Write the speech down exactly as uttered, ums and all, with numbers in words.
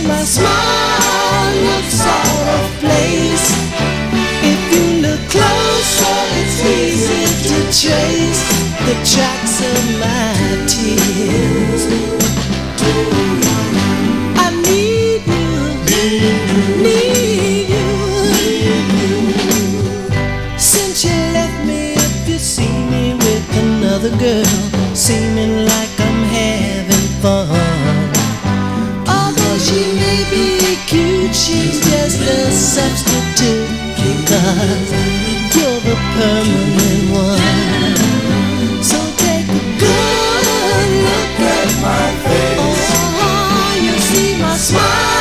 my smile looks out of place. If you look closer, it's easy to trace the tracks of my tears. I need you, need you. Since you left me, if you see me with another girl, seeming like I'm having fun. Although she may be cute, she's just a substitute, because you're the permanent one. So take a good look at my face. Oh, you see my smile.